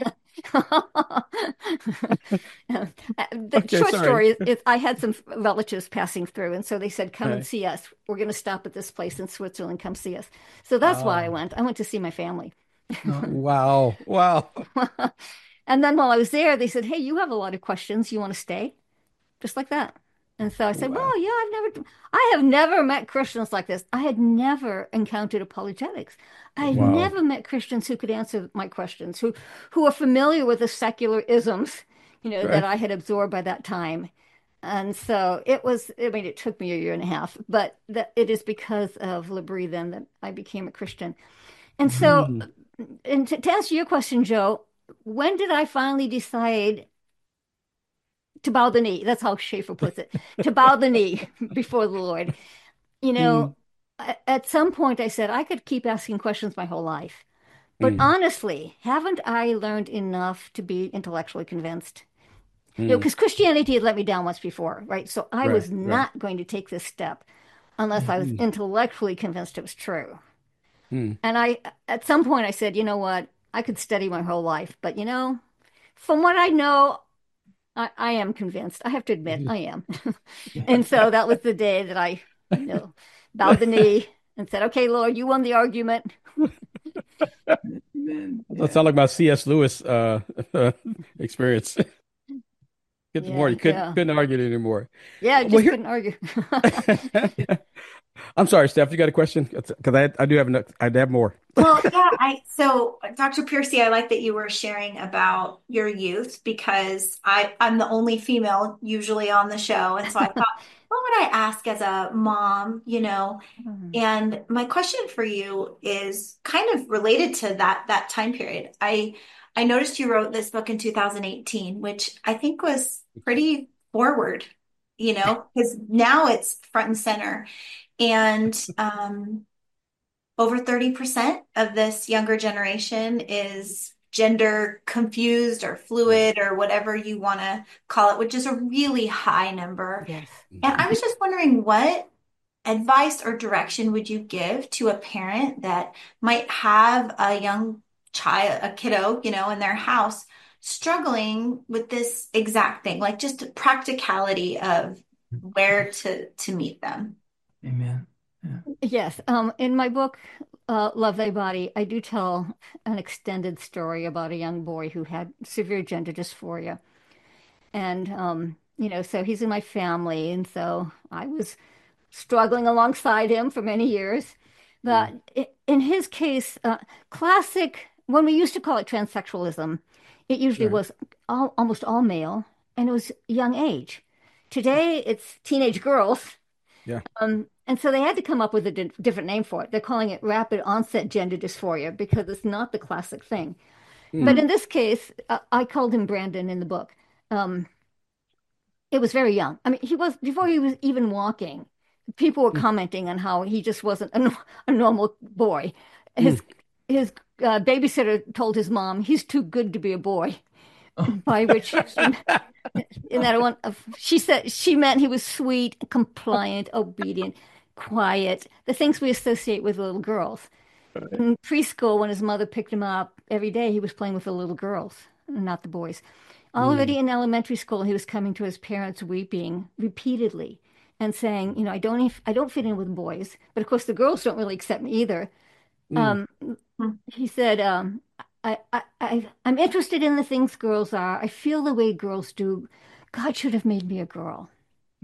The Okay, short sorry. story is I had some relatives passing through, and so they said, come and Okay. see us. We're going to stop at this place in Switzerland. Come see us. So that's why I Oh, went. I went to see my family. No. wow. Wow. And then while I was there, they said, hey, you have a lot of questions. You want to stay? Just like that. And so I said, Wow. well, yeah, I have never met Christians like this. I had never encountered apologetics. I had Wow. never met Christians who could answer my questions, who are familiar with the secular isms, that Right. I had absorbed by that time. And so I mean, it took me a year and a half, but it is because of L'Abri then that I became a Christian. And so, Mm, and to answer your question, Joe, when did I finally decide to bow the knee? That's how Schaeffer puts it, to bow the knee before the Lord. You mm, know, at some point I said I could keep asking questions my whole life. But mm, honestly, haven't I learned enough to be intellectually convinced? mm. Because Christianity had let me down once before, right? So I Right. was Right. not going to take this step unless I was Mm, intellectually convinced it was true. mm. And at some point, I said, you know what? I could study my whole life, but from what I know, I am convinced. I have to admit, I am. And so that was the day that I, bowed the knee and said, okay, Lord, you won the argument. Amen. That Yeah. sounds like my C.S. Lewis experience. Get the more Yeah, you couldn't yeah. couldn't argue it anymore. Yeah, I Well, just here. couldn't argue. I'm sorry, Steph. You got a question? Because I do have I have more. Well, yeah, so Dr. Piercy, I like that you were sharing about your youth because I'm the only female usually on the show. And so I thought, what would I ask as a mom, And my question for you is kind of related to that time period. I noticed you wrote this book in 2018, which I think was pretty forward, because now it's front and center. And over 30% of this younger generation is gender confused or fluid or whatever you want to call it, which is a really high number. Yes. And I was just wondering, what advice or direction would you give to a parent that might have a young child, a kiddo, in their house struggling with this exact thing, like just practicality of where to meet them? Amen. Yeah. Yes. In my book, Love Thy Body, I do tell an extended story about a young boy who had severe gender dysphoria. And, so he's in my family. And so I was struggling alongside him for many years. But Mm, in his case, classic, when we used to call it transsexualism, it usually right. was almost all male and it was young age. Today, it's teenage girls. Yeah. And so they had to come up with a different name for it. They're calling it rapid onset gender dysphoria because it's not the classic thing. But in this case, I called him Brandon in the book. Um, it was very young. I mean, he was before he was even walking. People were commenting on how he just wasn't a normal boy. His his babysitter told his mom he's too good to be a boy, by which in that one she said she meant he was sweet, compliant, obedient, quiet, the things we associate with little girls. In preschool, when his mother picked him up every day, he was playing with the little girls, not the boys. Already in elementary school, he was coming to his parents weeping repeatedly and saying, you know, I don't fit in with boys, but of course the girls don't really accept me either. Um, he said, I'm interested in the things girls are. I feel the way girls do. God should have made me a girl.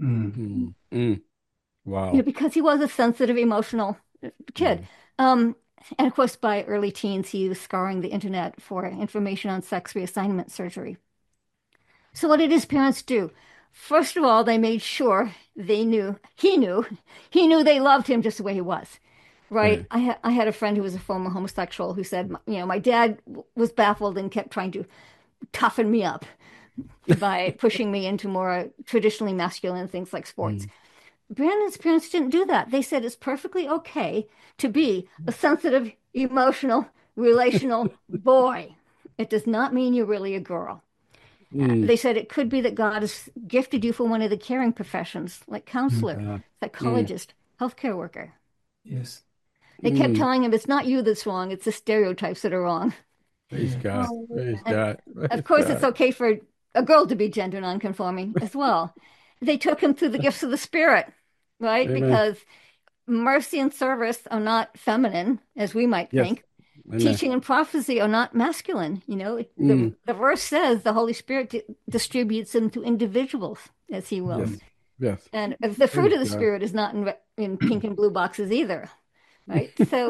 Wow. You know, because he was a sensitive, emotional kid. And of course, by early teens, he was scouring the internet for information on sex reassignment surgery. So what did his parents do? First of all, they made sure he knew they loved him just the way he was. Right. I had a friend who was a former homosexual who said, you know, my dad was baffled and kept trying to toughen me up by pushing me into more traditionally masculine things like sports. Brandon's parents didn't do that. They said it's perfectly okay to be a sensitive, emotional, relational boy. It does not mean you're really a girl. They said it could be that God has gifted you for one of the caring professions, like counselor, psychologist, healthcare worker. Yes. They kept telling him it's not you that's wrong, it's the stereotypes that are wrong. Praise God. Praise God. Of course, it's okay for a girl to be gender nonconforming as well. They took him through the gifts of the Spirit, right? Amen. Because mercy and service are not feminine, as we might think. Amen. Teaching and prophecy are not masculine. You know, the verse says the Holy Spirit distributes them to individuals as He wills. Yes. And the fruit of the Spirit is not in pink and blue boxes either, right? So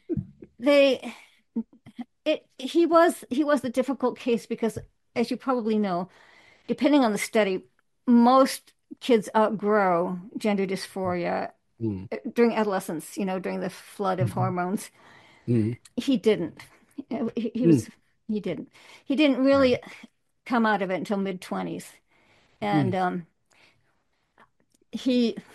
he was a difficult case because, as you probably know, depending on the study, most kids outgrow gender dysphoria during adolescence, you know, during the flood of hormones. He didn't. He didn't. He didn't really come out of it until mid-20s. And he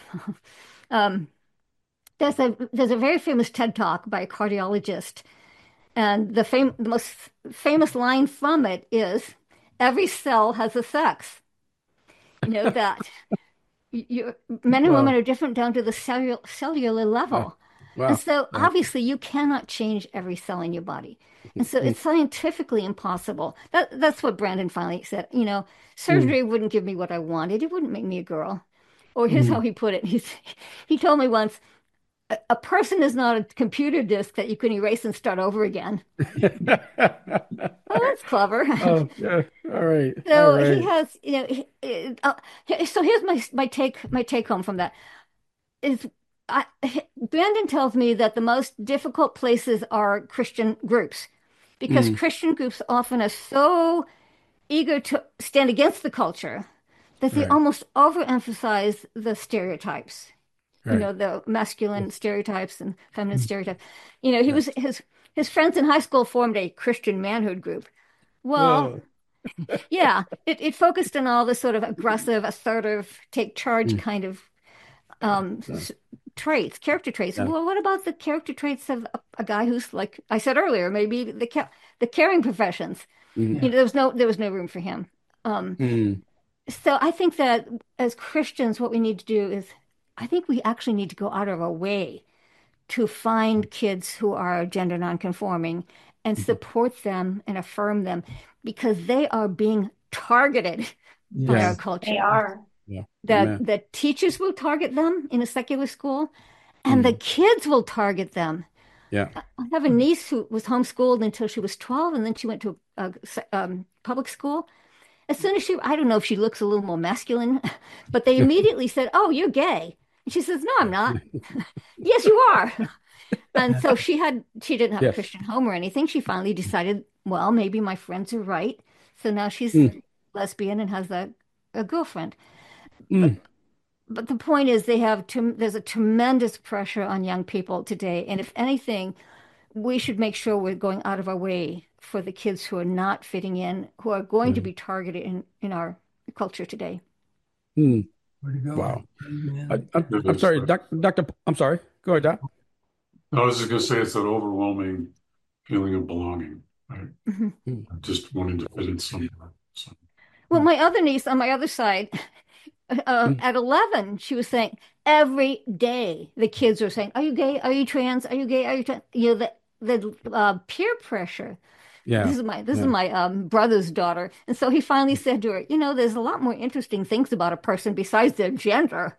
there's a very famous TED Talk by a cardiologist, and the most famous line from it is, "Every cell has a sex." You know that men and women are different down to the cellular level. Wow. And so obviously you cannot change every cell in your body. And so it's scientifically impossible. That's what Brandon finally said. You know, surgery wouldn't give me what I wanted. It wouldn't make me a girl. Or here's how he put it. He told me once, a person is not a computer disk that you can erase and start over again. Oh, that's clever. Oh, yeah. All right. So All right. he has, you know, so here's my take home from that is Brandon tells me that the most difficult places are Christian groups because Christian groups often are so eager to stand against the culture that they almost overemphasize the stereotypes. You know, the masculine stereotypes and feminine stereotypes. You know, his friends in high school formed a Christian manhood group. Well, yeah, it focused on all the sort of aggressive, assertive, take charge kind of character traits. Well, what about the character traits of a guy who's, like I said earlier, maybe the caring professions? You know, there was no room for him. So I think that as Christians, what we need to do is, I think we actually need to go out of our way to find kids who are gender nonconforming and support them and affirm them because they are being targeted by our culture. They are. Yeah. The teachers will target them in a secular school, and the kids will target them. Yeah. I have a niece who was homeschooled until she was 12, and then she went to a public school. As soon as I don't know if she looks a little more masculine, but they immediately said, "Oh, you're gay." And she says, "No, I'm not." "Yes, you are." And so she didn't have a Christian home or anything. She finally decided, well, maybe my friends are right. So now she's lesbian and has a girlfriend. But the point is there's a tremendous pressure on young people today. And if anything, we should make sure we're going out of our way for the kids who are not fitting in, who are going to be targeted in our culture today. Hmm. Where to go? Wow. Amen. I'm sorry, Doctor. I'm sorry. Go ahead, Doc. I was just going to say it's that overwhelming feeling of belonging, right? Mm-hmm. Just wanting to fit in somewhere. So, Well, my other niece on my other side, at 11, she was saying every day the kids were saying, "Are you gay? Are you trans? Are you gay? Are you trans?" You know, the peer pressure. Yeah. This is my brother's daughter, and so he finally said to her, "You know, there's a lot more interesting things about a person besides their gender."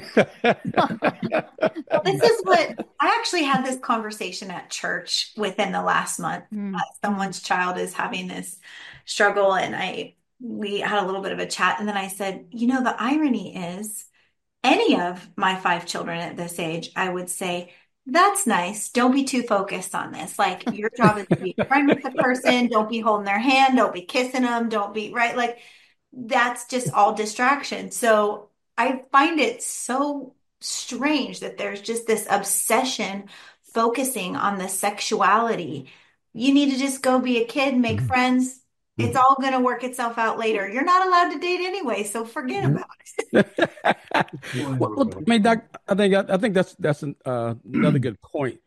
Well, this is what I actually had this conversation at church within the last month. Someone's child is having this struggle, and we had a little bit of a chat, and then I said, you know, the irony is any of my 5 children at this age, I would say, that's nice. Don't be too focused on this. Like your job is to be friend with the person. Don't be holding their hand. Don't be kissing them. Don't be right. Like that's just all distraction. So I find it so strange that there's just this obsession focusing on the sexuality. You need to just go be a kid, make friends. It's all going to work itself out later. You're not allowed to date anyway, so forget about it. Well, I mean, Doc, I think that's another good point.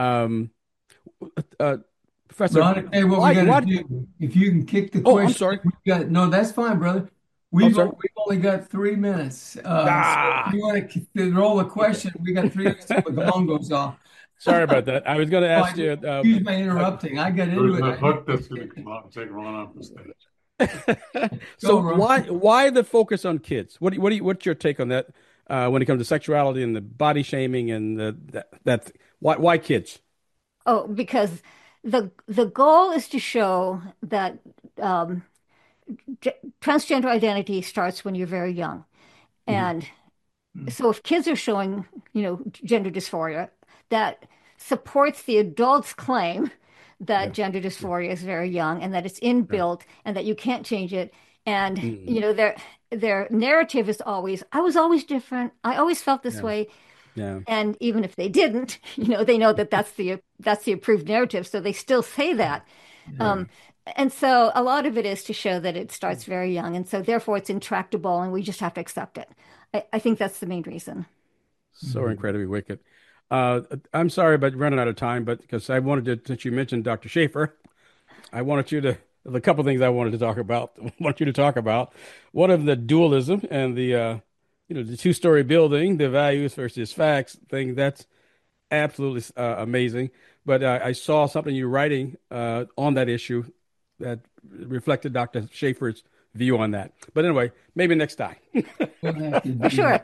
Professor, Ron, hey, what we're gonna do? If you can kick the question, I'm sorry. No, that's fine, brother. We've only got 3 minutes. So if you want to roll a question, we got 3 minutes till the gong goes off. Sorry about that. I was going to ask you. Excuse my interrupting. I got into it. There's a hook that's going to come out and take Ron off the stage. So why the focus on kids? What's your take on that when it comes to sexuality and the body shaming and that why kids? Oh, because the goal is to show that transgender identity starts when you're very young, and so if kids are showing, gender dysphoria, that supports the adult's claim that gender dysphoria is very young and that it's inbuilt and that you can't change it. And their narrative is always, I was always different. I always felt this way. Yeah. And even if they didn't, they know that that's the approved narrative, so they still say that. Yeah. And so a lot of it is to show that it starts very young, and so therefore it's intractable, and we just have to accept it. I think that's the main reason. So incredibly wicked. I'm sorry about running out of time, but because I wanted to, since you mentioned Dr. Schaefer, I wanted you to, a couple of things I wanted to talk about. Want you to talk about one of the dualism and the the two-story building, the values versus facts thing. That's absolutely amazing. But I saw something you're writing on that issue that reflected Dr. Schaefer's view on that. But anyway, maybe next time. Sure.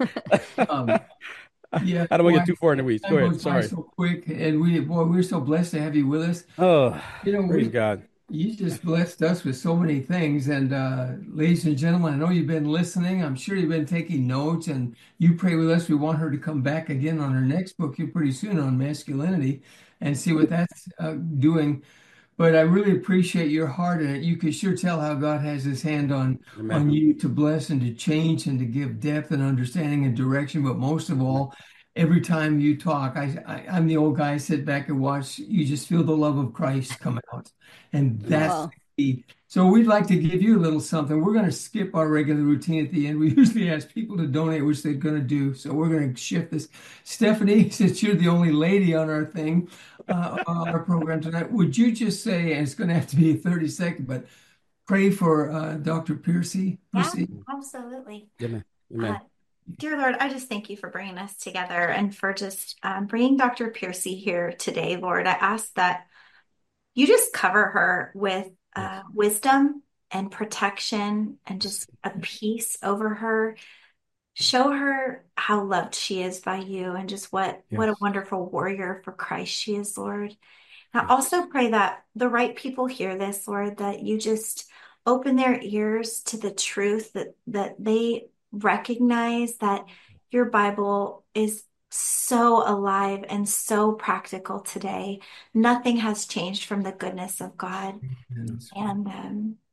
Yeah, I don't want to get too far in the weeds. Go ahead. Sorry. So quick, and we're so blessed to have you with us. Oh, praise God. You just blessed us with so many things. And ladies and gentlemen, I know you've been listening. I'm sure you've been taking notes, and you pray with us. We want her to come back again on her next book here pretty soon on masculinity and see what that's doing. But I really appreciate your heart in it. You can sure tell how God has his hand on you to bless and to change and to give depth and understanding and direction. But most of all, every time you talk, I'm the old guy, I sit back and watch. You just feel the love of Christ come out. And that's the key. So we'd like to give you a little something. We're going to skip our regular routine at the end. We usually ask people to donate, which they're going to do. So we're going to shift this. Stephanie, since you're the only lady on our thing, on our program tonight, would you just say, and it's going to have to be a 30-second, but pray for Dr. Piercy? Yeah, absolutely. Amen. Dear Lord, I just thank you for bringing us together and for just bringing Dr. Piercy here today, Lord. I ask that you just cover her with wisdom and protection and just a peace over her. Show her how loved she is by you and just what a wonderful warrior for Christ she is, Lord. I also pray that the right people hear this, Lord, that you just open their ears to the truth, that they recognize that your Bible is so alive and so practical today. Nothing has changed from the goodness of God. And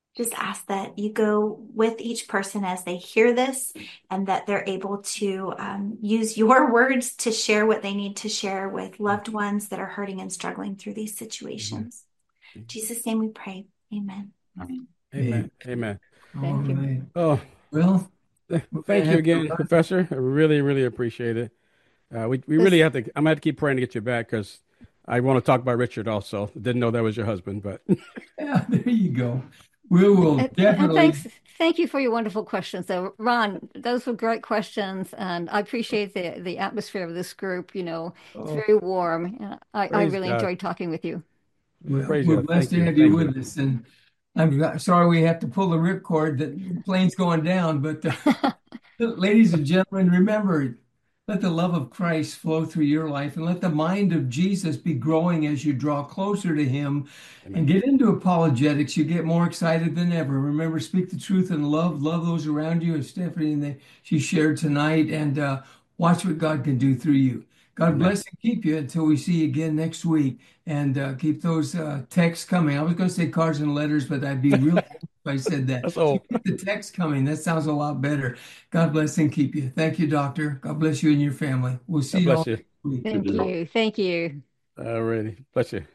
just ask that you go with each person as they hear this, and that they're able to use your words to share what they need to share with loved ones that are hurting and struggling through these situations. In Jesus' name we pray. Amen. Amen. Amen. Thank you. Oh, Well, thank you again, Professor. I really, really appreciate it. We really have to. I'm gonna have to keep praying to get you back because I want to talk about Richard also. Didn't know that was your husband, but yeah, there you go. We will definitely. And thank you for your wonderful questions. So, Ron, those were great questions, and I appreciate the atmosphere of this group. It's very warm. I really enjoyed talking with you. We're blessed to have you with us, and I'm sorry we have to pull the ripcord. The plane's going down, but ladies and gentlemen, remember, let the love of Christ flow through your life, and let the mind of Jesus be growing as you draw closer to him. Amen. And get into apologetics. You get more excited than ever. Remember, speak the truth in love. Love those around you, as Stephanie she shared tonight, and watch what God can do through you. God Amen. Bless and keep you until we see you again next week. And keep those texts coming. I was going to say cards and letters, but I'd be real if I said that. So keep the text coming. That sounds a lot better. God bless and keep you. Thank you, Doctor. God bless you and your family. We'll see you all next week. Thank you. Thank you. All righty. Bless you.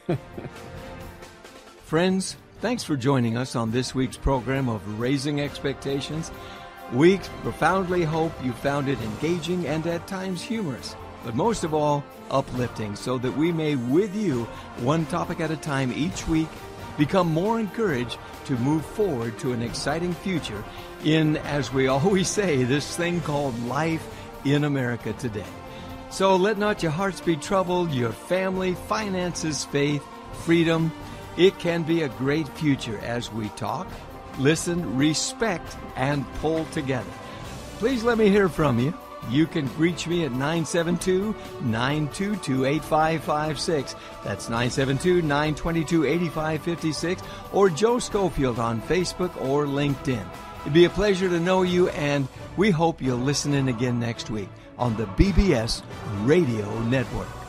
Friends, thanks for joining us on this week's program of Raising Expectations. We profoundly hope you found it engaging and at times humorous, but most of all, uplifting, so that we may, with you, one topic at a time each week, become more encouraged to move forward to an exciting future in, as we always say, this thing called life in America today. So let not your hearts be troubled, your family, finances, faith, freedom. It can be a great future as we talk, listen, respect, and pull together. Please let me hear from you. You can reach me at 972-922-8556. That's 972-922-8556. Or Joe Schofield on Facebook or LinkedIn. It'd be a pleasure to know you, and we hope you'll listen in again next week on the BBS Radio Network.